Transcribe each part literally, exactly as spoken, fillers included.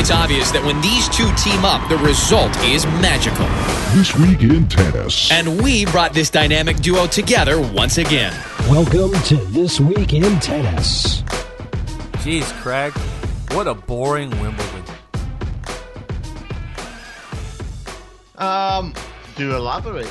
It's obvious that when these two team up, the result is magical. This Week in Tennis. And we brought this dynamic duo together once again. Welcome to This Week in Tennis. Jeez, Craig, what a boring Wimbledon. Um, do elaborate.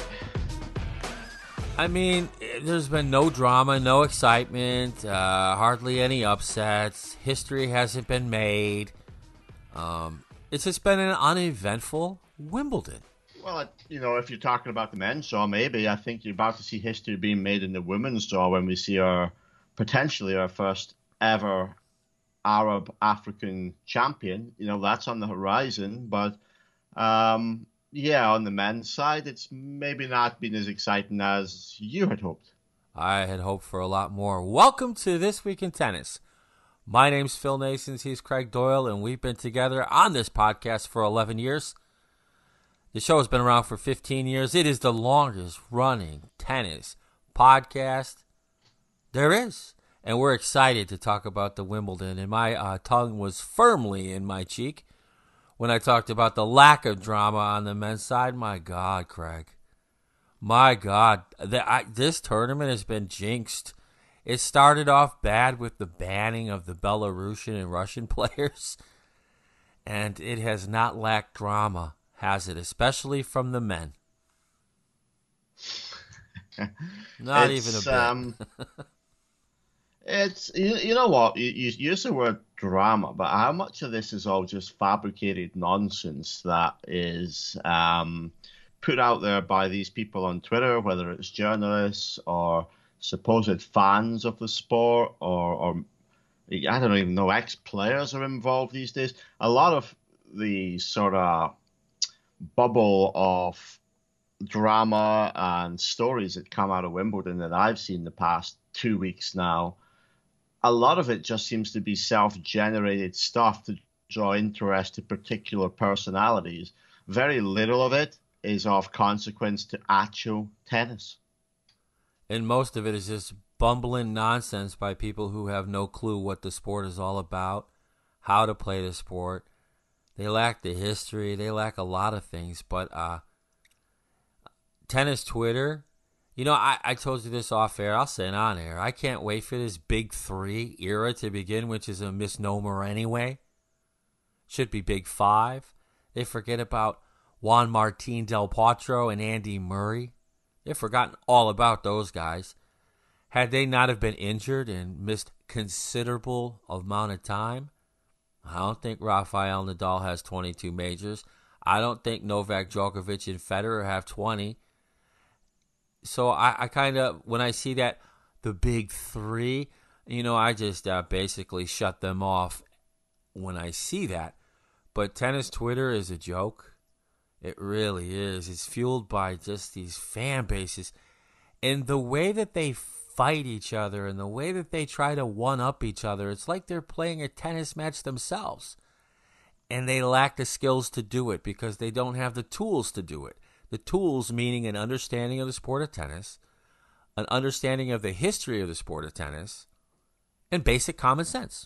I mean, there's been no drama, no excitement, uh, hardly any upsets. History hasn't been made. Um, it's just been an uneventful Wimbledon. Well, you know, if you're talking about the men's draw, maybe I think you're about to see history being made in the women's draw when we see our potentially our first ever Arab African champion. You know, that's on the horizon. But um, yeah, on the men's side, it's maybe not been as exciting as you had hoped. I had hoped for a lot more. Welcome to This Week in Tennis. My name's Phil Nasons, he's Craig Doyle, and we've been together on this podcast for eleven years. The show has been around for fifteen years. It is the longest running tennis podcast there is. And we're excited to talk about the Wimbledon. And my uh, tongue was firmly in my cheek when I talked about the lack of drama on the men's side. My God, Craig. My God. The, I, this tournament has been jinxed. It started off bad with the banning of the Belarusian and Russian players. And it has not lacked drama, has it? Especially from the men. Not it's, even a bit. Um, it's you, you know what? You, you use the word drama, but how much of this is all just fabricated nonsense that is um, put out there by these people on Twitter, whether it's journalists or supposed fans of the sport, or, or I don't even know, ex-players are involved these days. A lot of the sort of bubble of drama and stories that come out of Wimbledon that I've seen the past two weeks now, a lot of it just seems to be self-generated stuff to draw interest to particular personalities. Very little of it is of consequence to actual tennis. And most of it is just bumbling nonsense by people who have no clue what the sport is all about, how to play the sport. They lack the history. They lack a lot of things. But uh, tennis Twitter, you know, I, I told you this off air. I'll say it on air. I can't wait for this Big Three era to begin, which is a misnomer anyway. Should be Big Five. They forget about Juan Martín del Potro and Andy Murray. They've forgotten all about those guys. Had they not have been injured and missed considerable amount of time, I don't think Rafael Nadal has twenty-two majors. I don't think Novak Djokovic and Federer have twenty. So I, I kind of, when I see that, the big three, you know, I just uh, basically shut them off when I see that. But tennis Twitter is a joke. It really is. It's fueled by just these fan bases. And the way that they fight each other and the way that they try to one-up each other, it's like they're playing a tennis match themselves. And they lack the skills to do it because they don't have the tools to do it. The tools meaning an understanding of the sport of tennis, an understanding of the history of the sport of tennis, and basic common sense.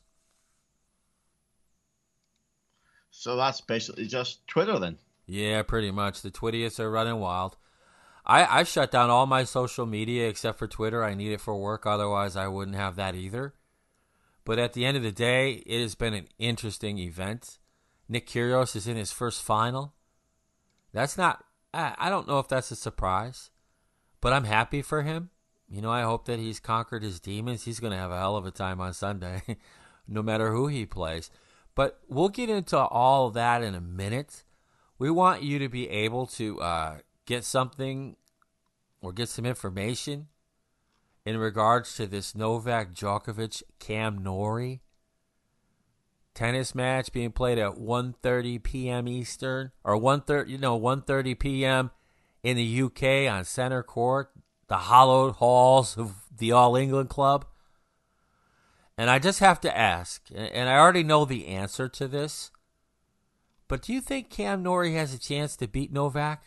So that's basically just Twitter then? Yeah, pretty much. The Twittiest are running wild. I, I shut down all my social media except for Twitter. I need it for work. Otherwise, I wouldn't have that either. But at the end of the day, it has been an interesting event. Nick Kyrgios is in his first final. That's not, I, I don't know if that's a surprise, but I'm happy for him. You know, I hope that he's conquered his demons. He's going to have a hell of a time on Sunday, no matter who he plays. But we'll get into all that in a minute. We want you to be able to uh, get something or get some information in regards to this Novak Djokovic Cam Norrie tennis match being played at one thirty p.m. Eastern, or one thirty, you know, one thirty p.m. in the U K on Centre Court, the hallowed halls of the All England Club. And I just have to ask, and I already know the answer to this, but do you think Cam Norrie has a chance to beat Novak?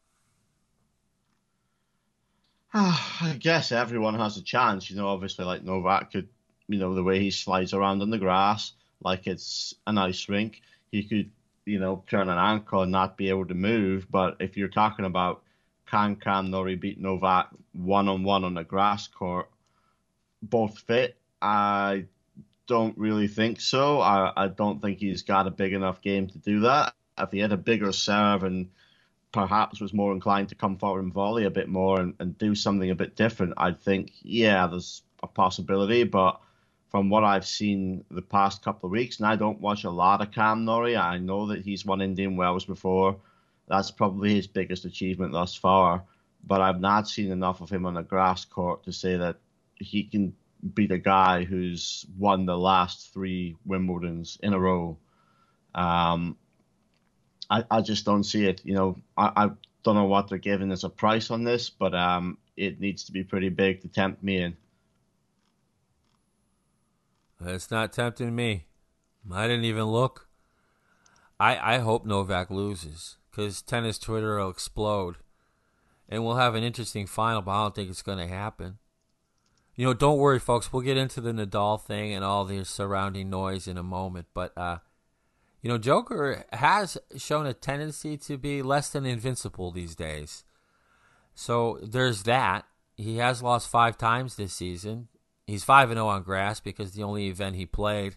I guess everyone has a chance. You know, obviously, like Novak could, you know, the way he slides around on the grass, like it's an ice rink. he could, you know, turn an ankle and not be able to move. But if you're talking about can Cam Norrie beat Novak one-on-one on a grass court, both fit, I don't really think so. I, I don't think he's got a big enough game to do that. If he had a bigger serve and perhaps was more inclined to come forward and volley a bit more and, and do something a bit different, I'd think, yeah, there's a possibility. But from what I've seen the past couple of weeks, and I don't watch a lot of Cam Norrie, I know that he's won Indian Wells before. That's probably his biggest achievement thus far. But I've not seen enough of him on a grass court to say that he can beat a guy who's won the last three Wimbledons in a row. Um, I, I just don't see it. You know, I, I don't know what they're giving as a price on this, but um, it needs to be pretty big to tempt me in. It's not tempting me. I didn't even look. I I hope Novak loses because tennis Twitter will explode. And we'll have an interesting final, but I don't think it's going to happen. You know, don't worry, folks. We'll get into the Nadal thing and all the surrounding noise in a moment. But, uh, you know, Joker has shown a tendency to be less than invincible these days. So there's that. He has lost five times this season. He's five and oh on grass because the only event he played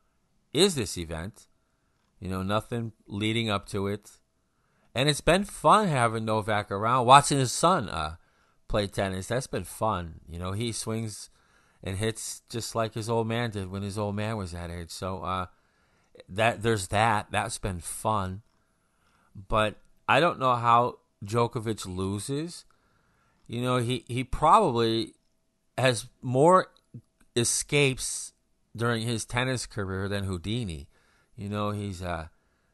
is this event. You know, nothing leading up to it. And it's been fun having Novak around, watching his son uh, play tennis. That's been fun. You know, he swings and hits just like his old man did when his old man was that age. So uh, that there's that. That's been fun. But I don't know how Djokovic loses. You know, he, he probably has more escapes during his tennis career than Houdini. You know, he's uh,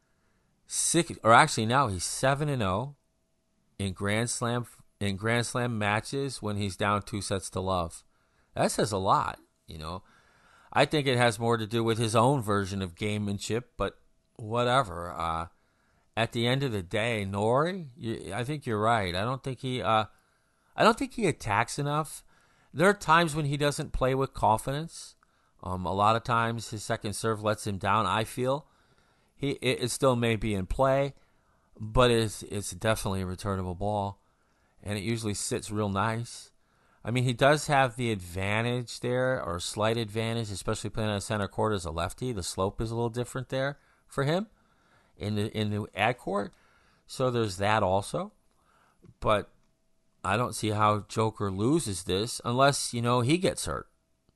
six, or actually now he's seven and zero in Grand Slam in Grand Slam matches when he's down two sets to love. That says a lot. You know, I think it has more to do with his own version of gamemanship, but whatever. Uh, at the end of the day, Norrie, you, I think you're right. I don't think he, uh, I don't think he attacks enough. There are times when he doesn't play with confidence. Um, a lot of times his second serve lets him down, I feel. He It, it still may be in play, but it's, it's definitely a returnable ball, and it usually sits real nice. I mean, he does have the advantage there, or slight advantage, especially playing on center court as a lefty. The slope is a little different there for him in the, in the ad court. So there's that also. But I don't see how Joker loses this unless, you know, he gets hurt.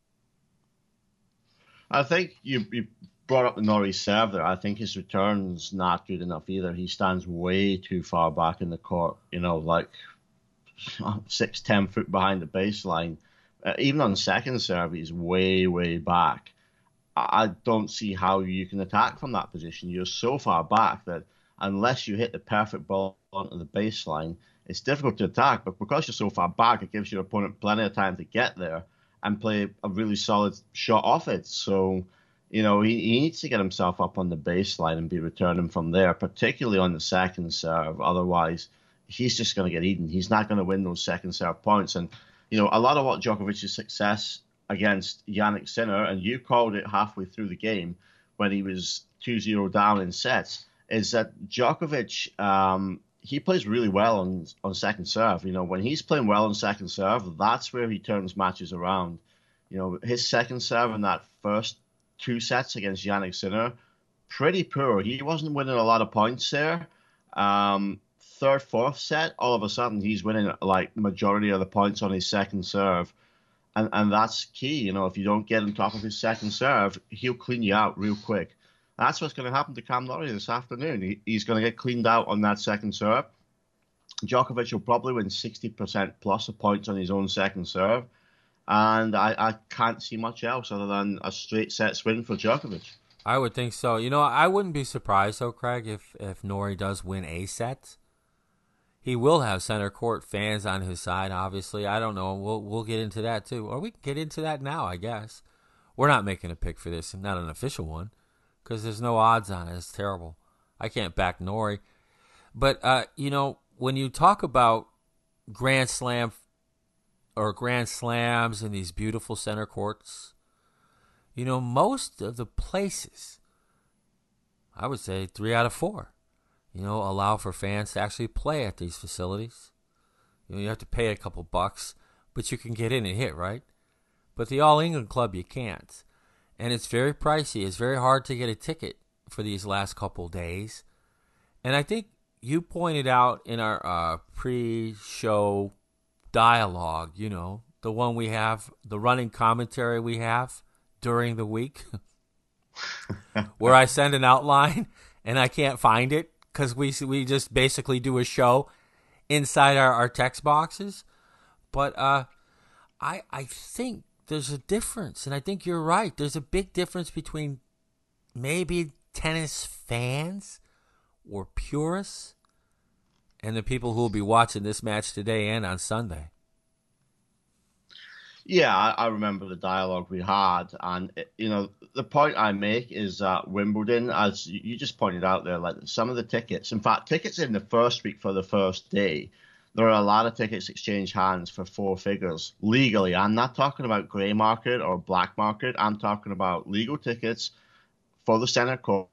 I think you, you brought up the Norrie serve there. I think his return's not good enough either. He stands way too far back in the court, you know, like six, ten foot behind the baseline. Uh, even on second serve, he's way, way back. I, I don't see how you can attack from that position. You're so far back that unless you hit the perfect ball onto the baseline, it's difficult to attack. But because you're so far back, it gives your opponent plenty of time to get there and play a really solid shot off it. So, you know, he, he needs to get himself up on the baseline and be returning from there, particularly on the second serve. Otherwise, he's just going to get eaten. He's not going to win those second serve points. And, you know, a lot of what Djokovic's success against Jannik Sinner, and you called it halfway through the game when he was two zero down in sets, is that Djokovic, um, he plays really well on on second serve. You know, when he's playing well on second serve, that's where he turns matches around. You know, his second serve in that first two sets against Jannik Sinner, pretty poor. He wasn't winning a lot of points there. Um, third, fourth set, all of a sudden he's winning like the majority of the points on his second serve. And and that's key. You know, if you don't get on top of his second serve, he'll clean you out real quick. That's what's going to happen to Cam Norrie this afternoon. He, he's going to get cleaned out on that second serve. Djokovic will probably win sixty percent plus of points on his own second serve. And I, I can't see much else other than a straight sets win for Djokovic. I would think so. You know, I wouldn't be surprised, though, Craig, if, if Norrie does win a set. He will have center court fans on his side, obviously. I don't know. We'll we'll get into that, too. Or we can get into that now, I guess. We're not making a pick for this, not an official one, because there's no odds on it. It's terrible. I can't back Norrie. But, uh, you know, when you talk about Grand Slam or Grand Slams in these beautiful center courts, you know, most of the places, I would say three out of four. You know, allow for fans to actually play at these facilities. You know, you have to pay a couple bucks, but you can get in and hit, right? But the All England Club, you can't. And it's very pricey. It's very hard to get a ticket for these last couple days. And I think you pointed out in our uh, pre-show dialogue, you know, the one we have, the running commentary we have during the week, where I send an outline and I can't find it because we we just basically do a show inside our, our text boxes. But uh, I I think there's a difference, and I think you're right. There's a big difference between maybe tennis fans or purists and the people who will be watching this match today and on Sunday. Yeah, I, I remember the dialogue we had, and you know the point I make is that Wimbledon, as you just pointed out there, like some of the tickets. In fact, tickets in the first week for the first day, there are a lot of tickets exchange hands for four figures legally. I'm not talking about grey market or black market. I'm talking about legal tickets for the center court.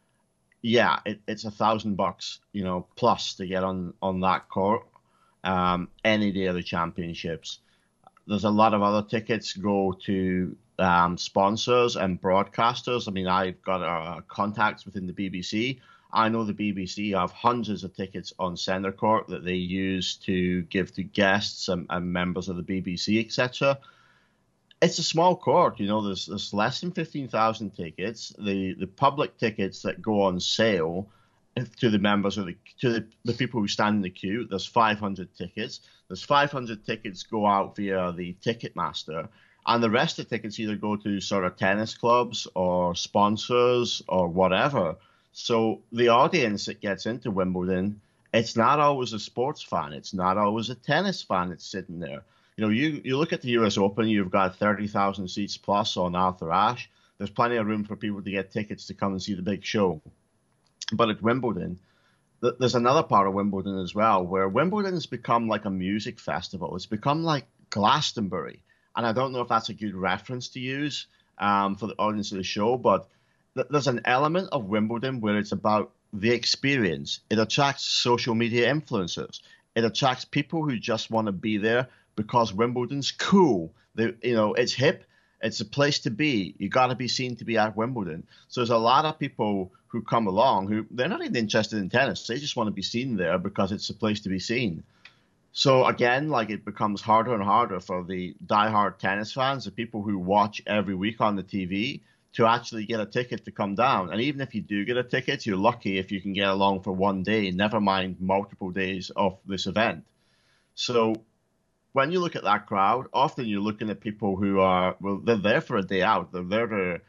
Yeah, it, it's a thousand bucks, you know, plus to get on on that court um, any day of the championships. There's a lot of other tickets go to um, sponsors and broadcasters. I mean, I've got uh, contacts within the B B C. I know the B B C have hundreds of tickets on centre court that they use to give to guests and, and members of the B B C, et cetera. It's a small court, you know. There's there's less than fifteen thousand tickets. The the public tickets that go on sale to the members of the to the, the people who stand in the queue, there's five hundred tickets. There's five hundred tickets go out via the Ticketmaster, and the rest of the tickets either go to sort of tennis clubs or sponsors or whatever. So the audience that gets into Wimbledon, it's not always a sports fan. It's not always a tennis fan that's sitting there. You know, you, you look at the U S Open, you've got thirty thousand seats plus on Arthur Ashe. There's plenty of room for people to get tickets to come and see the big show. But at Wimbledon, th- there's another part of Wimbledon as well, where Wimbledon has become like a music festival. It's become like Glastonbury. And I don't know if that's a good reference to use um, for the audience of the show, but th- there's an element of Wimbledon where it's about the experience. It attracts social media influencers. It attracts people who just want to be there because Wimbledon's cool. They, you know, it's hip. It's a place to be. You got to be seen to be at Wimbledon. So there's a lot of people who come along who they're not even interested in tennis. They just want to be seen there because it's a place to be seen. So again, like it becomes harder and harder for the diehard tennis fans, the people who watch every week on the T V, to actually get a ticket to come down. And even if you do get a ticket, you're lucky if you can get along for one day, never mind multiple days of this event. So when you look at that crowd, often you're looking at people who are, well, they're there for a day out. They're there to,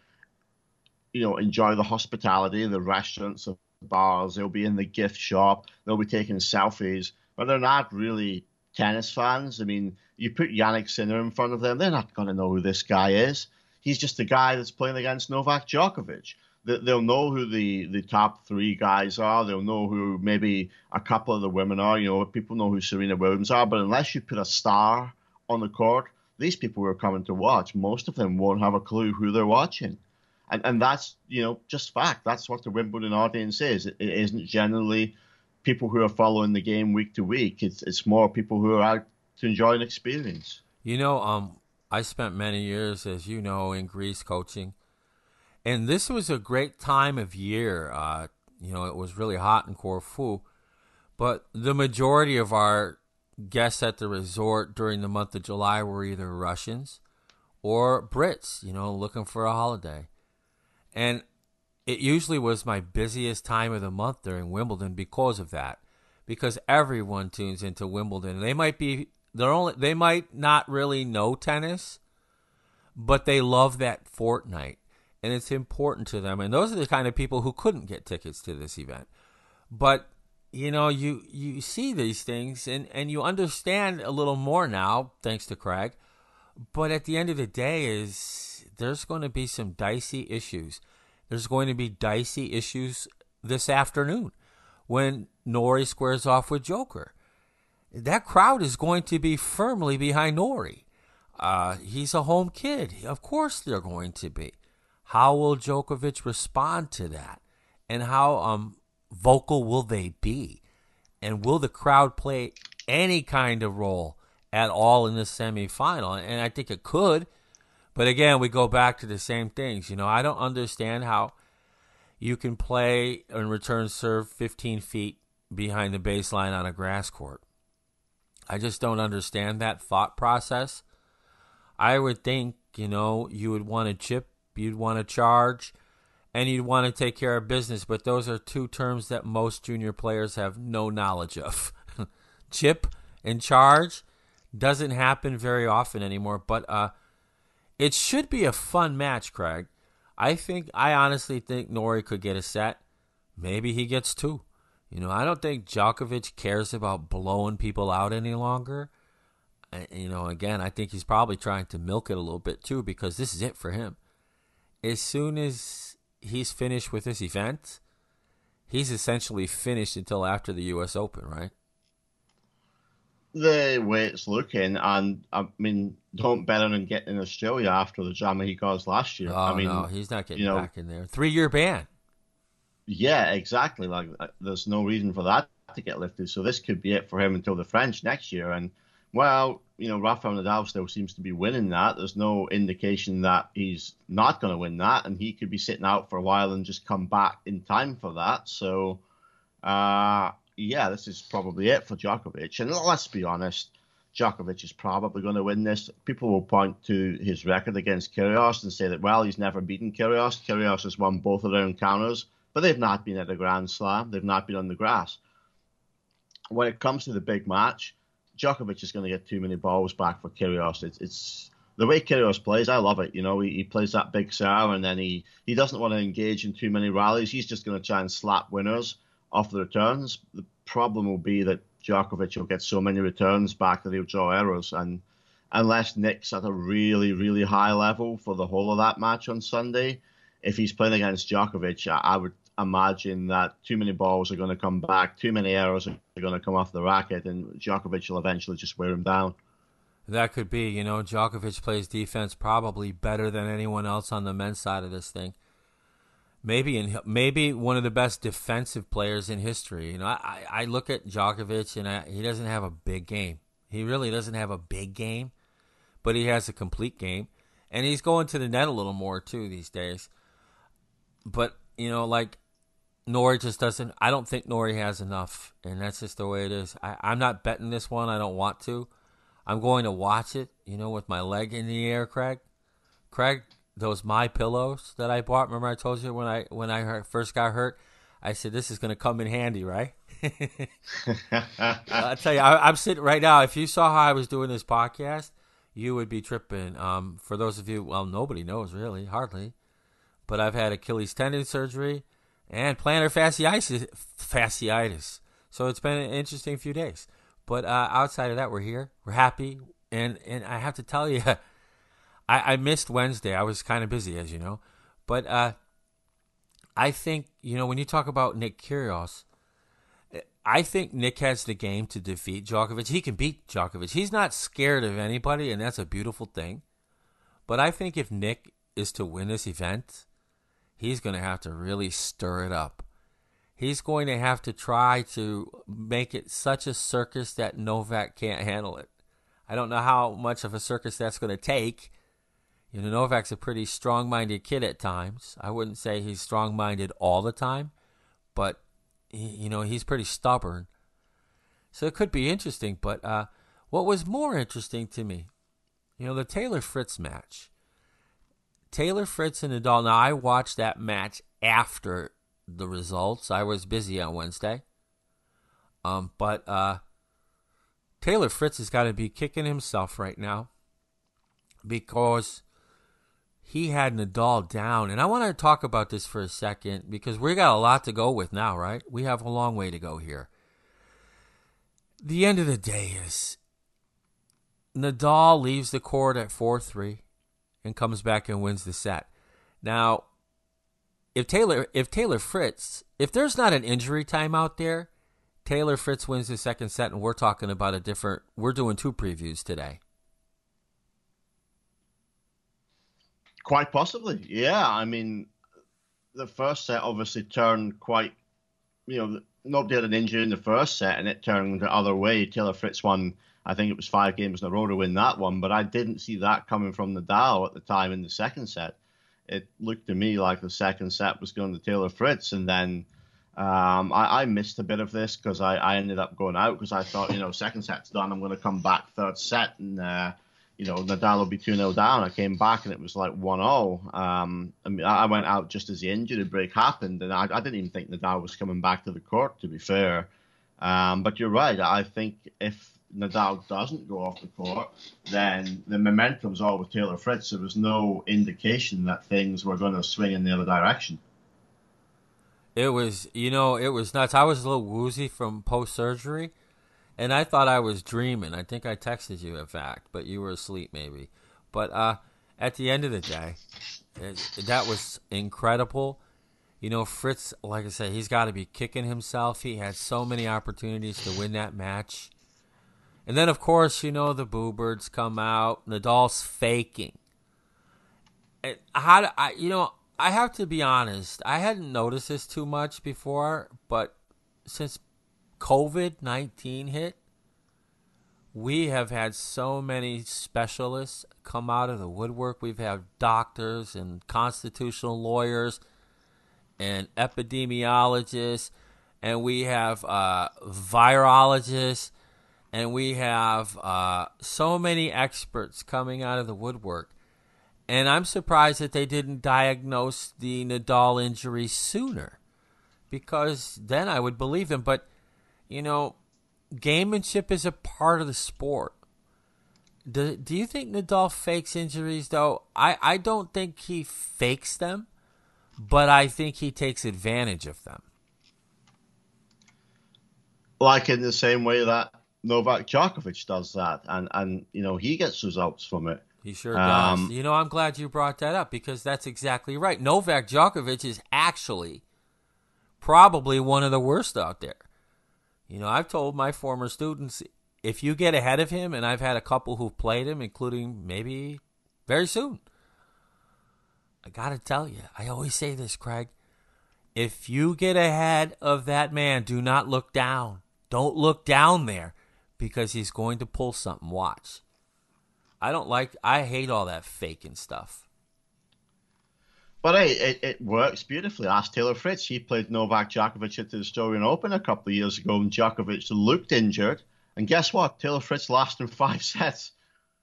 you know, enjoy the hospitality, the restaurants, the bars. They'll be in the gift shop. They'll be taking selfies, but they're not really tennis fans. I mean, you put Jannik Sinner in front of them, they're not going to know who this guy is. He's just a guy that's playing against Novak Djokovic. They'll know who the, the top three guys are. They'll know who maybe a couple of the women are. You know, people know who Serena Williams are. But unless you put a star on the court, these people who are coming to watch, most of them won't have a clue who they're watching. And and that's, you know, just fact. That's what the Wimbledon audience is. It, it isn't generally people who are following the game week to week. It's it's more people who are out to enjoy an experience. You know, um, I spent many years, as you know, in Greece coaching. And this was a great time of year. Uh, you know, it was really hot in Corfu. But the majority of our guests at the resort during the month of July were either Russians or Brits, you know, looking for a holiday. And it usually was my busiest time of the month during Wimbledon because of that. Because everyone tunes into Wimbledon. They might be, they're only, they might not really know tennis, but they love that fortnight. And it's important to them. And those are the kind of people who couldn't get tickets to this event. But, you know, you, you see these things and, and you understand a little more now, thanks to Craig. But at the end of the day, is there's going to be some dicey issues. There's going to be dicey issues this afternoon when Norrie squares off with Joker. That crowd is going to be firmly behind Norrie. Uh, he's a home kid. Of course they're going to be. How will Djokovic respond to that? and how um vocal will they be? And will the crowd play any kind of role at all in the semifinal? And I think it could. But again, we go back to the same things. You know, I don't understand how you can play and return serve fifteen feet behind the baseline on a grass court. I just don't understand that thought process. I would think, you know, you would want to chip, you'd want to charge, and you'd want to take care of business. But those are two terms that most junior players have no knowledge of. Chip and charge doesn't happen very often anymore. But uh, it should be a fun match, Craig. I think, I honestly think Norrie could get a set. Maybe he gets two. You know, I don't think Djokovic cares about blowing people out any longer. You know, again, I think he's probably trying to milk it a little bit too, because this is it for him. As soon as he's finished with this event, he's essentially finished until after the U S Open, right? The way it's looking, and I mean, don't bet on him getting in Australia after the drama he caused last year. Oh, I mean, no, he's not getting you know, back in there. Three-year ban. Yeah, exactly. Like, there's no reason for that to get lifted. So this could be it for him until the French next year. And, well, you know, Rafael Nadal still seems to be winning that. There's no indication that he's not going to win that, and he could be sitting out for a while and just come back in time for that. So, uh, yeah, this is probably it for Djokovic. And let's be honest, Djokovic is probably going to win this. People will point to his record against Kyrgios and say that, well, he's never beaten Kyrgios. Kyrgios has won both of their encounters, but they've not been at a Grand Slam. They've not been on the grass. When it comes to the big match, Djokovic is going to get too many balls back for Kyrgios. It's, it's the way Kyrgios plays. I love it. You know, he, he plays that big serve, and then he, he doesn't want to engage in too many rallies. He's just going to try and slap winners off the returns. The problem will be that Djokovic will get so many returns back that he'll draw errors. And unless Nick's at a really, really high level for the whole of that match on Sunday, if he's playing against Djokovic, I, I would imagine that too many balls are going to come back, too many errors are going to come off the racket, and Djokovic will eventually just wear him down. That could be. You know, Djokovic plays defense probably better than anyone else on the men's side of this thing. Maybe in, maybe one of the best defensive players in history. You know, I, I look at Djokovic, and I, he doesn't have a big game. He really doesn't have a big game, but he has a complete game. And he's going to the net a little more, too, these days. But, you know, like, Norrie just doesn't, I don't think Norrie has enough, and that's just the way it is. I, I'm not betting this one. I don't want to. I'm going to watch it, you know, with my leg in the air, Craig. Craig, those My Pillows that I bought, remember I told you when I when I hurt, first got hurt, I said, this is going to come in handy, right? I'll tell you, I, I'm sitting right now. If you saw how I was doing this podcast, you would be tripping. Um, for those of you, well, nobody knows really, hardly. But I've had Achilles tendon surgery and plantar fasciitis. fasciitis. So it's been an interesting few days. But uh, outside of that, we're here. We're happy. And and I have to tell you, I, I missed Wednesday. I was kind of busy, as you know. But uh, I think, you know, when you talk about Nick Kyrgios, I think Nick has the game to defeat Djokovic. He can beat Djokovic. He's not scared of anybody, and that's a beautiful thing. But I think if Nick is to win this event, he's going to have to really stir it up. He's going to have to try to make it such a circus that Novak can't handle it. I don't know how much of a circus that's going to take. You know, Novak's a pretty strong-minded kid at times. I wouldn't say he's strong-minded all the time, but, he, you know, he's pretty stubborn. So it could be interesting. But uh, what was more interesting to me, you know, the Taylor Fritz match. Taylor Fritz and Nadal. Now, I watched that match after the results. I was busy on Wednesday. Um, but uh, Taylor Fritz has got to be kicking himself right now because he had Nadal down. And I want to talk about this for a second because we got a lot to go with now, right? We have a long way to go here. The end of the day is Nadal leaves the court at four three. And comes back and wins the set. Now, if Taylor if Taylor Fritz, if there's not an injury time out there, Taylor Fritz wins the second set, and we're talking about a different, we're doing two previews today. Quite possibly, yeah. I mean, the first set obviously turned quite, you know, nobody had an injury in the first set, and it turned the other way. Taylor Fritz won, I think it was five games in a row to win that one, but I didn't see that coming from Nadal at the time in the second set. It looked to me like the second set was going to Taylor Fritz, and then um, I, I missed a bit of this because I, I ended up going out because I thought, you know, second set's done, I'm going to come back third set, and uh, you know, Nadal will be two nil down. I came back and it was like one all. Um, I mean, I went out just as the injury break happened, and I, I didn't even think Nadal was coming back to the court, to be fair. Um, but you're right. I think if Nadal doesn't go off the court, then the momentum's all with Taylor Fritz. There was no indication that things were going to swing in the other direction. It was, you know, it was nuts. I was a little woozy from post-surgery, and I thought I was dreaming. I think I texted you, in fact, but you were asleep maybe. But uh, at the end of the day, it, that was incredible. You know, Fritz, like I said, he's got to be kicking himself. He had so many opportunities to win that match. And then, of course, you know, the Boo Birds come out. Nadal's faking. And how do I, you know, I have to be honest. I hadn't noticed this too much before, but since covid nineteen hit, we have had so many specialists come out of the woodwork. We've had doctors and constitutional lawyers and epidemiologists, and we have uh, virologists, and we have uh, so many experts coming out of the woodwork. And I'm surprised that they didn't diagnose the Nadal injury sooner, because then I would believe them. But, you know, gamemanship is a part of the sport. Do, do you think Nadal fakes injuries, though? I, I don't think he fakes them, but I think he takes advantage of them. Like in the same way that Novak Djokovic does that, and, and you know, he gets results from it. He sure does. Um, you know, I'm glad you brought that up, because that's exactly right. Novak Djokovic is actually probably one of the worst out there. You know, I've told my former students, if you get ahead of him, and I've had a couple who've played him, including maybe very soon, I got to tell you, I always say this, Craig, if you get ahead of that man, do not look down. Don't look down there, because he's going to pull something. Watch. I don't like, I hate all that faking stuff. But hey, it, it works beautifully. Ask Taylor Fritz. He played Novak Djokovic at the Australian Open a couple of years ago, and Djokovic looked injured. And guess what? Taylor Fritz lost in five sets.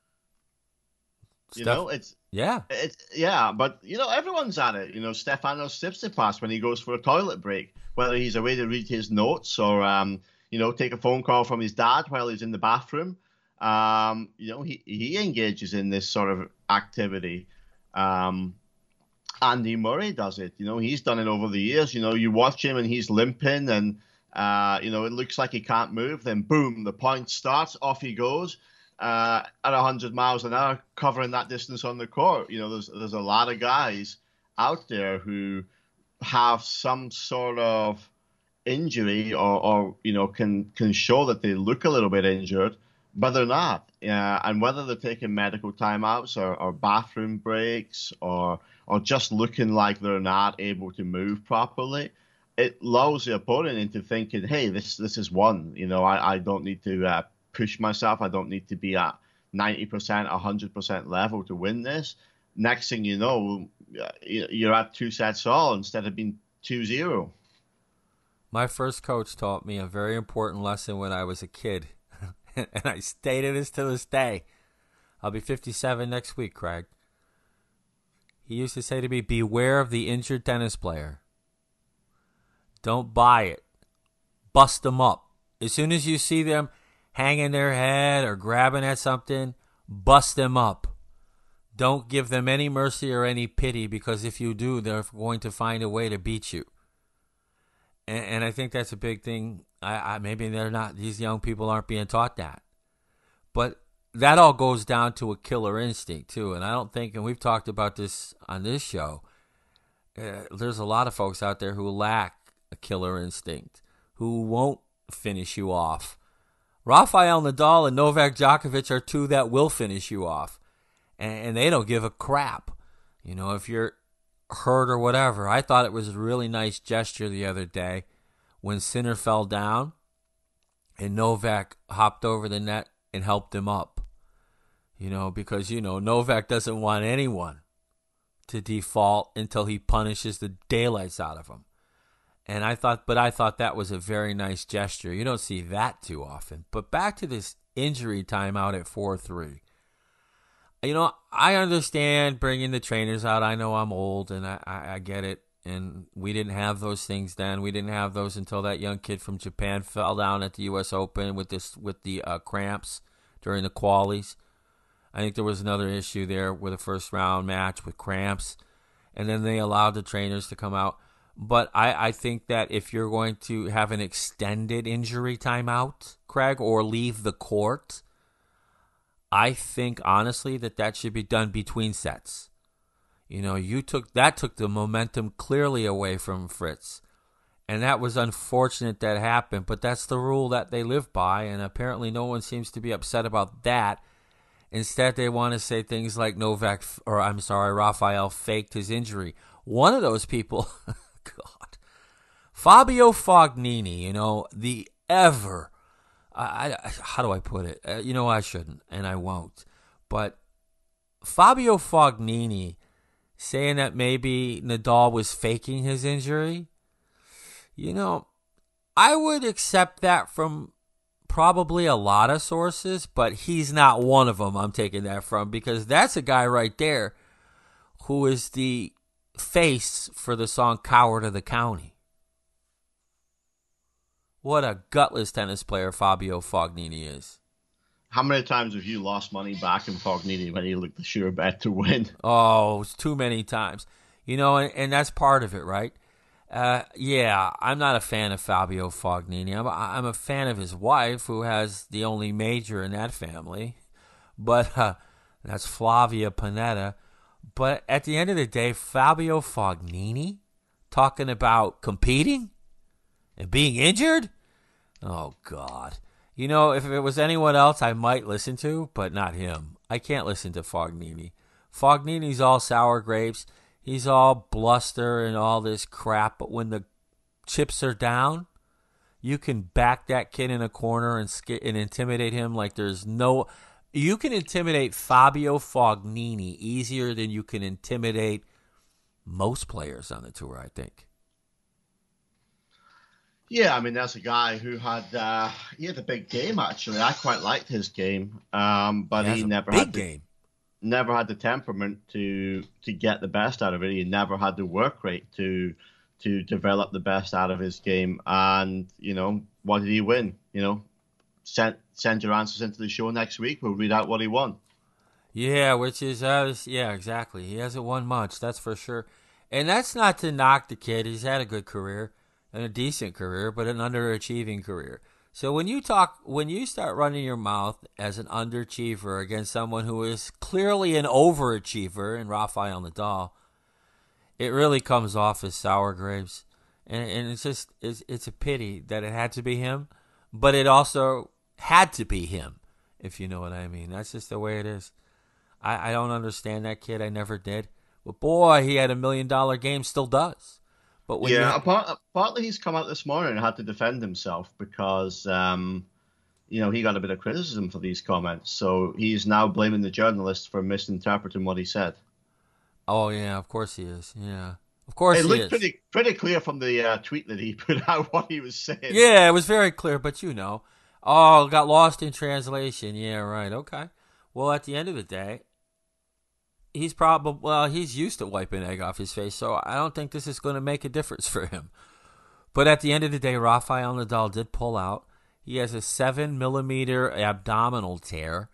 You Steph- know, it's Yeah. it's yeah, but you know, everyone's at it. You know, Stefanos Tsitsipas when he goes for a toilet break, whether he's away to read his notes or um, you know, take a phone call from his dad while he's in the bathroom. Um, you know, he, he engages in this sort of activity. Um, Andy Murray does it. You know, he's done it over the years. You know, you watch him and he's limping and, uh, you know, it looks like he can't move. Then, boom, the point starts. Off he goes uh, at one hundred miles an hour, covering that distance on the court. You know, there's, there's a lot of guys out there who have some sort of injury or, or you know, can, can show that they look a little bit injured, but they're not. Uh, and whether they're taking medical timeouts or, or bathroom breaks or or just looking like they're not able to move properly, it lulls the opponent into thinking, hey, this this is one. You know, I, I don't need to uh, push myself. I don't need to be at ninety percent, one hundred percent level to win this. Next thing you know, you're at two sets all instead of being two zero. My first coach taught me a very important lesson when I was a kid. And I stated this to this day. I'll be fifty-seven next week, Craig. He used to say to me, beware of the injured tennis player. Don't buy it. Bust them up. As soon as you see them hanging their head or grabbing at something, bust them up. Don't give them any mercy or any pity, because if you do, they're going to find a way to beat you. And, and I think that's a big thing. I, I maybe they're not, these young people aren't being taught that. But that all goes down to a killer instinct, too. And I don't think, and we've talked about this on this show, uh, there's a lot of folks out there who lack a killer instinct, who won't finish you off. Rafael Nadal and Novak Djokovic are two that will finish you off. And, and they don't give a crap. You know, if you're hurt or whatever. I thought it was a really nice gesture the other day when Sinner fell down and Novak hopped over the net and helped him up. You know, because, you know, Novak doesn't want anyone to default until he punishes the daylights out of him. And I thought, but I thought that was a very nice gesture. You don't see that too often. But back to this injury timeout at four three. You know, I understand bringing the trainers out. I know I'm old, and I, I, I get it. And we didn't have those things then. We didn't have those until that young kid from Japan fell down at the U S Open with this with the uh, cramps during the qualies. I think there was another issue there with a first round match with cramps, and then they allowed the trainers to come out. But I, I think that if you're going to have an extended injury timeout, Craig, or leave the court, I think honestly that that should be done between sets. You know, you took that took the momentum clearly away from Fritz. And that was unfortunate that happened, but that's the rule that they live by, and apparently no one seems to be upset about that. Instead, they want to say things like Novak, or I'm sorry, Rafael faked his injury. One of those people, God, Fabio Fognini, you know, the ever, I, I, how do I put it? Uh, you know, I shouldn't, and I won't. But Fabio Fognini saying that maybe Nadal was faking his injury, you know, I would accept that from probably a lot of sources, but he's not one of them I'm taking that from, because that's a guy right there who is the face for the song Coward of the County. What a gutless tennis player Fabio Fognini is. How many times have you lost money back in Fognini when he looked the sure bet to win? Oh, it's too many times. You know, and, and that's part of it, right? Uh, yeah, I'm not a fan of Fabio Fognini. I'm a, I'm a fan of his wife, who has the only major in that family. But uh, that's Flavia Panetta. But at the end of the day, Fabio Fognini talking about competing and being injured? Oh, God. You know, if it was anyone else, I might listen to, but not him. I can't listen to Fognini. Fognini's all sour grapes. He's all bluster and all this crap, but when the chips are down, you can back that kid in a corner and sk- and intimidate him like there's no... You can intimidate Fabio Fognini easier than you can intimidate most players on the tour, I think. Yeah, I mean, that's a guy who had uh, he had a big game, actually. I quite liked his game, um, but he, he never big had the, game. never had the temperament to to get the best out of it. He never had the work rate to to develop the best out of his game. And, you know, what did he win? You know, send, send your answers into the show next week. We'll read out what he won. Yeah, which is, uh, yeah, exactly. He hasn't won much, that's for sure. And that's not to knock the kid. He's had a good career and a decent career, but an underachieving career. So when you talk, when you start running your mouth as an underachiever against someone who is clearly an overachiever in Rafael Nadal, it really comes off as sour grapes. And, and it's just, it's, it's a pity that it had to be him, but it also had to be him, if you know what I mean. That's just the way it is. I, I don't understand that kid. I never did. But boy, he had a million dollar game, still does. But when yeah, you... part, partly he's come out this morning and had to defend himself because, um, you know, he got a bit of criticism for these comments. So he's now blaming the journalist for misinterpreting what he said. Oh, yeah, of course he is. Yeah, of course it he looked is. pretty pretty clear from the uh, tweet that he put out what he was saying. Yeah, it was very clear, but you know. Oh, got lost in translation. Yeah, right. Okay. Well, at the end of the day, he's probably, well, he's used to wiping egg off his face, so I don't think this is going to make a difference for him. But at the end of the day, Rafael Nadal did pull out. He has a seven millimeter abdominal tear.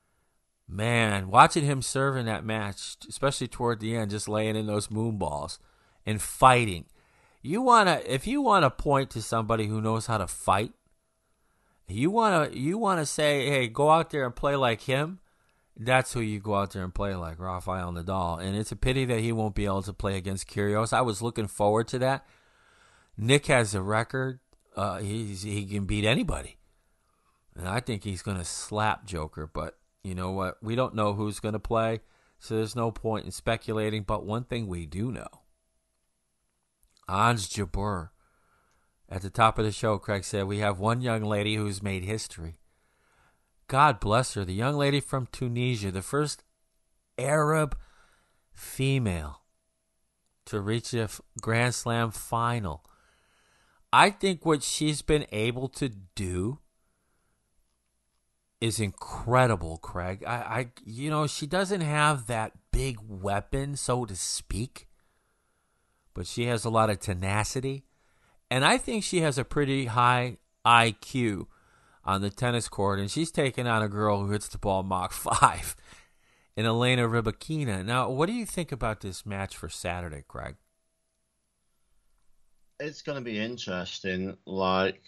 Man, watching him serve in that match, especially toward the end, just laying in those moon balls and fighting. You wanna, if you want to point to somebody who knows how to fight, you want to, you want to say, hey, go out there and play like him. That's who you go out there and play like, Rafael Nadal. And it's a pity that he won't be able to play against Kyrgios. I was looking forward to that. Nick has a record. Uh, he's, he can beat anybody. And I think he's going to slap Joker. But you know what? We don't know who's going to play. so there's no point in speculating. But one thing we do know, Ons Jabeur. At the top of the show, Craig said, we have one young lady who's made history. God bless her. The young lady from Tunisia, the first Arab female to reach a Grand Slam final. I think what she's been able to do is incredible, Craig. I, I, you know, she doesn't have that big weapon, so to speak, but she has a lot of tenacity. And I think she has a pretty high I Q on the tennis court, and she's taking on a girl who hits the ball Mach five in Elena Rybakina. Now, what do you think about this match for Saturday, Craig? It's going to be interesting. Like,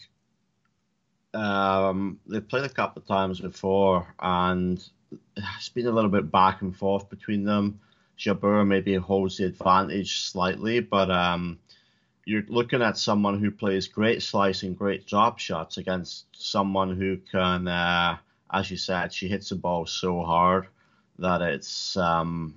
um, they've played a couple of times before, and it's been a little bit back and forth between them. Jabeur maybe holds the advantage slightly, but um, you're looking at someone who plays great slice and great drop shots against someone who can, uh, as you said, she hits the ball so hard that it's, um,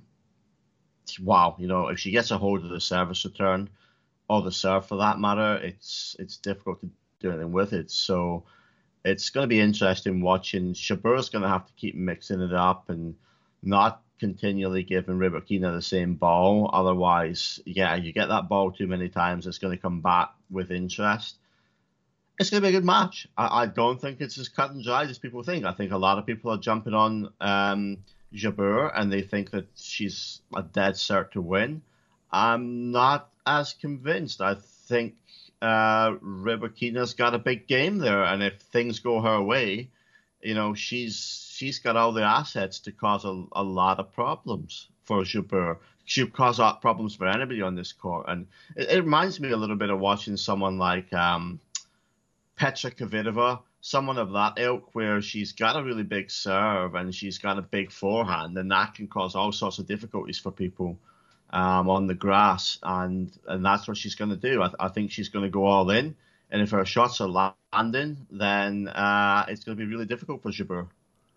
wow, you know, if she gets a hold of the service return, or the serve for that matter, it's it's difficult to do anything with it. So it's going to be interesting watching. Jabeur's going to have to keep mixing it up and not continually giving Rybakina the same ball. Otherwise, yeah, you get that ball too many times, it's going to come back with interest. It's going to be a good match. I, I don't think it's as cut and dried as people think. I think a lot of people are jumping on um, Jabeur, and they think that she's a dead cert to win. I'm not as convinced. I think uh, Rybakina's got a big game there, and if things go her way, you know, she's she's got all the assets to cause a, a lot of problems for Jabeur. She'll cause problems for anybody on this court, and it, it reminds me a little bit of watching someone like um, Petra Kvitova, someone of that ilk, where she's got a really big serve and she's got a big forehand, and that can cause all sorts of difficulties for people um, on the grass, and and that's what she's going to do. I, I think she's going to go all in, and if her shots are landing, then uh, it's going to be really difficult for Jabeur.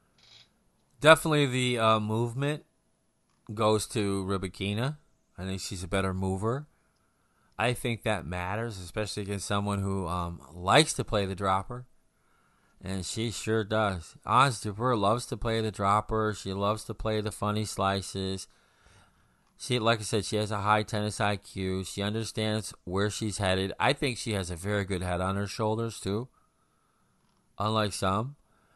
Definitely the uh, movement goes to Rybakina. I think she's a better mover. I think that matters, especially against someone who um, likes to play the dropper. And she sure does. Ons Jabeur loves to play the dropper. She loves to play the funny slices. She, like I said, she has a high tennis I Q. She understands where she's headed. I think she has a very good head on her shoulders, too. Unlike some.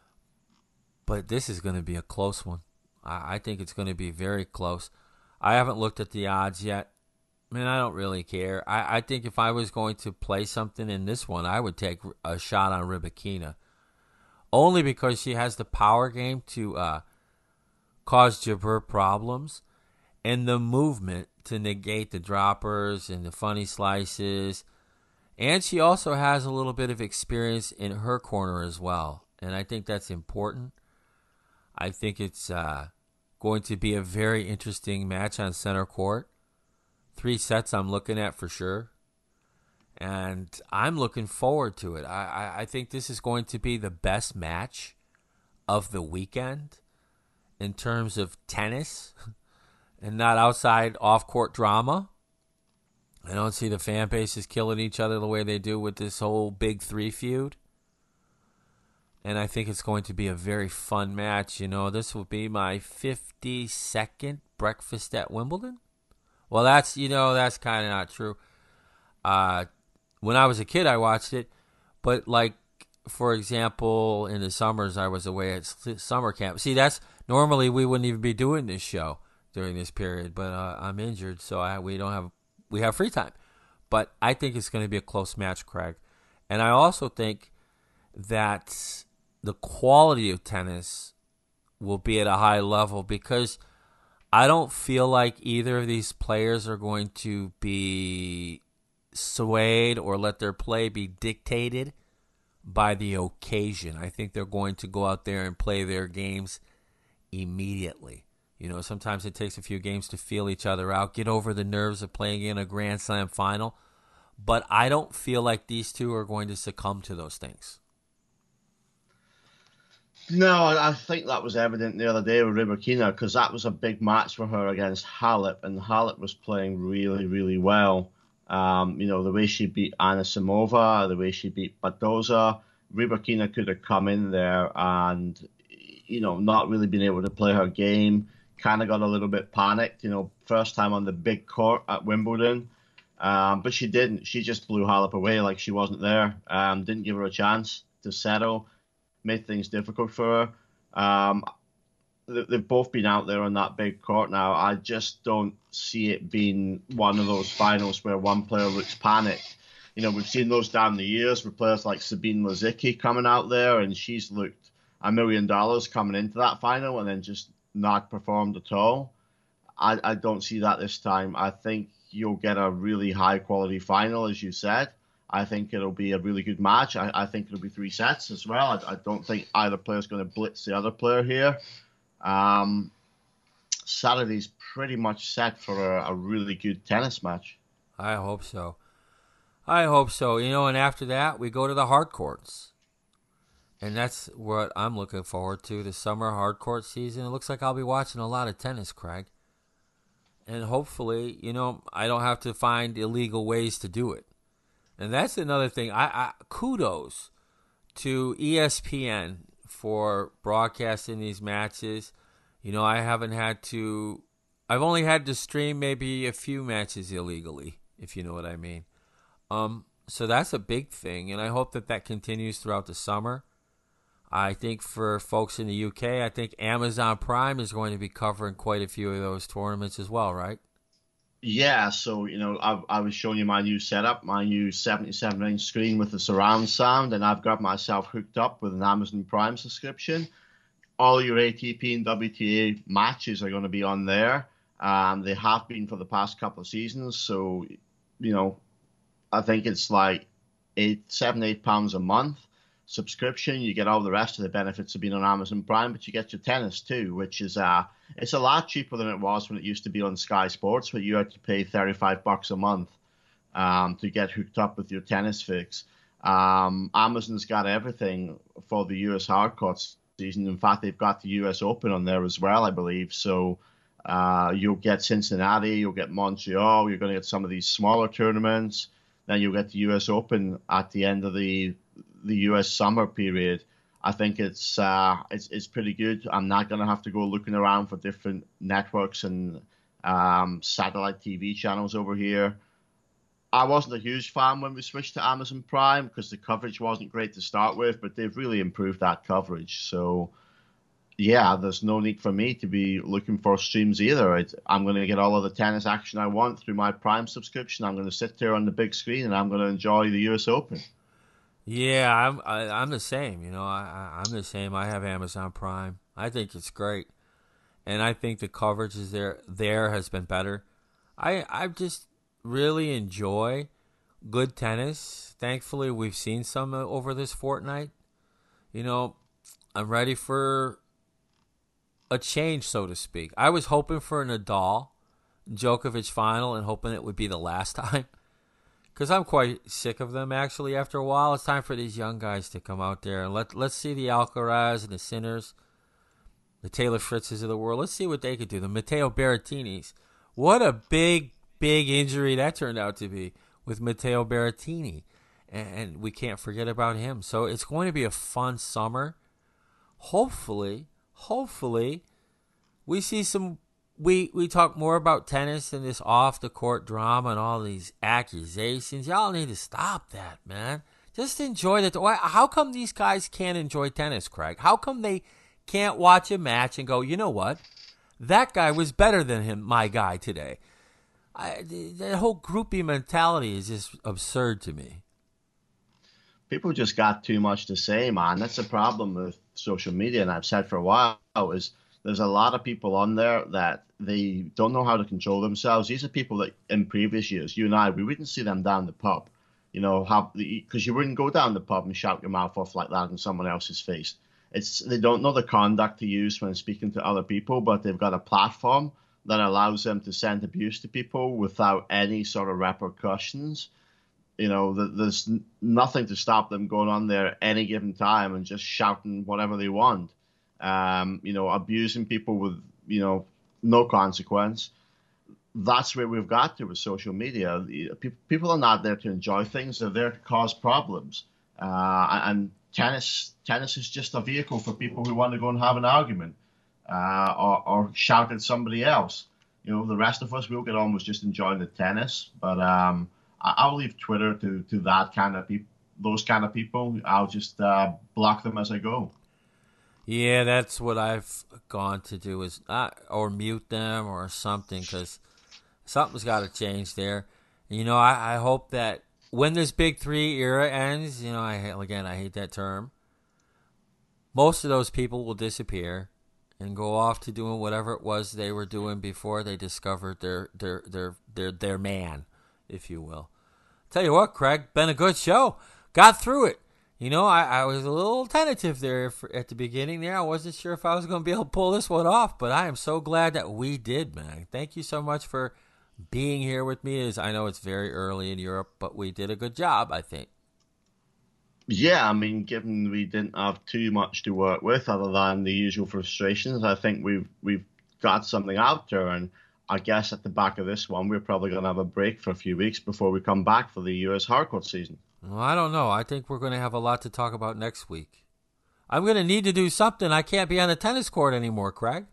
But this is going to be a close one. I, I think it's going to be very close. I haven't looked at the odds yet. I mean, I don't really care. I, I think if I was going to play something in this one, I would take a shot on Rybakina. Only because she has the power game to uh, cause Jabeur problems and the movement to negate the droppers and the funny slices. And she also has a little bit of experience in her corner as well. And I think that's important. I think it's uh, going to be a very interesting match on center court. Three sets I'm looking at for sure. And I'm looking forward to it. I, I, I think this is going to be the best match of the weekend in terms of tennis and not outside off-court drama. I don't see the fan bases killing each other the way they do with this whole Big Three feud. And I think it's going to be a very fun match. You know, this will be my fifty-second breakfast at Wimbledon. Well, that's, you know, that's kind of not true. Uh, when I was a kid, I watched it. But, like, for example, in the summers, I was away at summer camp. See, that's, normally we wouldn't even be doing this show during this period. But uh, I'm injured, so I, we don't have, we have free time. But I think it's going to be a close match, Craig. And I also think that the quality of tennis will be at a high level because I don't feel like either of these players are going to be swayed or let their play be dictated by the occasion. I think they're going to go out there and play their games immediately. You know, sometimes it takes a few games to feel each other out, get over the nerves of playing in a Grand Slam final. But I don't feel like these two are going to succumb to those things. No, I I think that was evident the other day with Rybakina because that was a big match for her against Halep, and Halep was playing really, really well. Um, you know, the way she beat Anisimova, the way she beat Badoza, Rybakina could have come in there and, you know, not really been able to play her game. Kind of got a little bit panicked, you know, first time on the big court at Wimbledon. Um, but she didn't. She just blew Halep away like she wasn't there. Um, didn't give her a chance to settle. Made things difficult for her. Um, they've both been out there on that big court now. I just don't see it being one of those finals where one player looks panicked. You know, we've seen those down the years with players like Sabine Lisicki coming out there, and she's looked a million dollars coming into that final and then just not performed at all. I, I don't see that this time. I think you'll get a really high-quality final, as you said. I think it'll be a really good match. I, I think it'll be three sets as well. I, I don't think either player's going to blitz the other player here. Um, Saturday's pretty much set for a, a really good tennis match. I hope so. I hope so. You know, and after that, we go to the hard courts. And that's what I'm looking forward to, the summer hard court season. It looks like I'll be watching a lot of tennis, Craig. And hopefully, you know, I don't have to find illegal ways to do it. And that's another thing. I, I kudos to E S P N for broadcasting these matches. You know, I haven't had to, I've only had to stream maybe a few matches illegally, if you know what I mean. Um, so that's a big thing, and I hope that that continues throughout the summer. I think for folks in the U K, I think Amazon Prime is going to be covering quite a few of those tournaments as well, right? Yeah, so, you know, I, I was showing you my new setup, my new seventy-seven inch screen with the surround sound, and I've got myself hooked up with an Amazon Prime subscription. All your A T P and W T A matches are going to be on there. Um, they have been for the past couple of seasons, so, you know, I think it's like eight, seven, eight pounds a month subscription. You get all the rest of the benefits of being on Amazon Prime, but you get your tennis too, which is uh it's a lot cheaper than it was when it used to be on Sky Sports, where you had to pay thirty-five bucks a month um, to get hooked up with your tennis fix. Um, Amazon's got everything for the U S hardcourt season. In fact, they've got the U S Open on there as well, I believe. So uh, you'll get Cincinnati, you'll get Montreal, you're going to get some of these smaller tournaments. Then you'll get the U S Open at the end of the the U S summer period. I think it's uh, it's it's pretty good. I'm not gonna have to go looking around for different networks and um, satellite T V channels over here. I wasn't a huge fan when we switched to Amazon Prime because the coverage wasn't great to start with, but they've really improved that coverage. So yeah, there's no need for me to be looking for streams either. It, I'm going to get all of the tennis action I want through my Prime subscription. I'm going to sit there on the big screen and I'm going to enjoy the U S Open. Yeah, I'm I, I'm the same. You know, I, I'm the same. I have Amazon Prime. I think it's great, and I think the coverage is there. There has been better. I I just really enjoy good tennis. Thankfully, we've seen some over this fortnight. You know, I'm ready for a change, so to speak. I was hoping for a Nadal Djokovic final and hoping it would be the last time. Because I'm quite sick of them, actually, after a while. It's time for these young guys to come out there. And let, let's see the Alcaraz and the Sinners, the Taylor Fritzes of the world. Let's see what they could do. The Matteo Berrettinis. What a big, big injury that turned out to be with Matteo Berrettini. And, and we can't forget about him. So it's going to be a fun summer. Hopefully, hopefully, we see some... We we talk more about tennis and this off-the-court drama and all these accusations. Y'all need to stop that, man. Just enjoy the... Why, how come these guys can't enjoy tennis, Craig? How come they can't watch a match and go, you know what? That guy was better than him, my guy, today. I, the whole groupie mentality is just absurd to me. People just got too much to say, man. That's the problem with social media, and I've said for a while, is... There's a lot of people on there that they don't know how to control themselves. These are people that in previous years, you and I, we wouldn't see them down the pub, you know, because you wouldn't go down the pub and shout your mouth off like that in someone else's face. It's they don't know the conduct to use when speaking to other people, but they've got a platform that allows them to send abuse to people without any sort of repercussions. You know, there's nothing to stop them going on there at any given time and just shouting whatever they want. um, you know, abusing people with, you know, no consequence. That's where we've got to with social media. People are not there to enjoy things; they're there to cause problems. Uh, and tennis, tennis is just a vehicle for people who want to go and have an argument, uh, or, or shout at somebody else. You know, the rest of us, we'll get on with just enjoying the tennis. But um, I, I'll leave Twitter to to that kind of people, those kind of people. I'll just uh, block them as I go. Yeah, that's what I've gone to do, is not, or mute them or something, because something's got to change there. You know, I, I hope that when this Big Three era ends, you know, I again, I hate that term, most of those people will disappear and go off to doing whatever it was they were doing before they discovered their their their their, their man, if you will. Tell you what, Craig, been a good show. Got through it. You know, I, I was a little tentative there for, at the beginning there. I wasn't sure if I was going to be able to pull this one off, but I am so glad that we did, man. Thank you so much for being here with me. As I know it's very early in Europe, but we did a good job, I think. Yeah, I mean, given we didn't have too much to work with other than the usual frustrations, I think we've we've got something out there. And I guess at the back of this one, we're probably going to have a break for a few weeks before we come back for the U S hardcourt season. Well, I don't know. I think we're going to have a lot to talk about next week. I'm going to need to do something. I can't be on the tennis court anymore, Craig.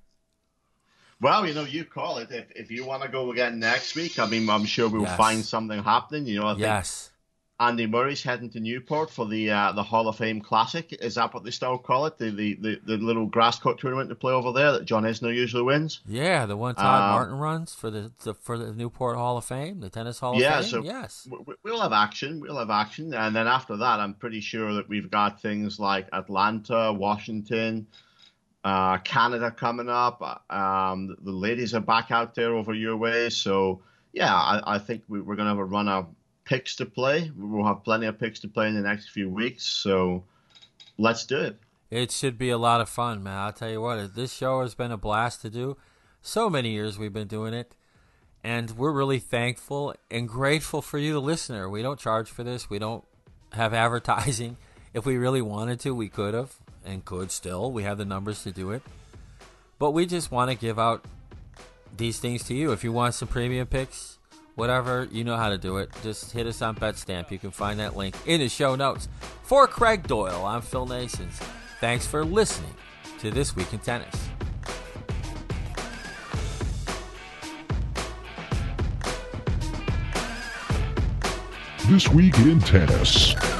Well, you know, you call it. If if you want to go again next week, I mean, I'm sure we'll Yes. find something happening. You know, I think Yes. Andy Murray's heading to Newport for the uh, the Hall of Fame Classic. Is that what they still call it? The the, the, the little grass court tournament to play over there that John Isner usually wins? Yeah, the one Todd Um, Martin runs for the, the for the Newport Hall of Fame, the Tennis Hall Yeah, of Fame. so yes. w- we'll have action. We'll have action. And then after that, I'm pretty sure that we've got things like Atlanta, Washington, uh, Canada coming up. Um, the ladies are back out there over your way. So, yeah, I, I think we, we're going to have a run of picks to play. We'll have plenty of picks to play in the next few weeks. So let's do it. It should be a lot of fun, man. I'll tell you what, this show has been a blast to do. So many years we've been doing it. And we're really thankful and grateful for you, the listener. We don't charge for this. We don't have advertising. If we really wanted to, we could have and could still. We have the numbers to do it. But we just want to give out these things to you. If you want some premium picks, whatever, you know how to do it. Just hit us on BetStamp. You can find that link in the show notes. For Craig Doyle, I'm Phil Nasons. Thanks for listening to This Week in Tennis. This Week in Tennis.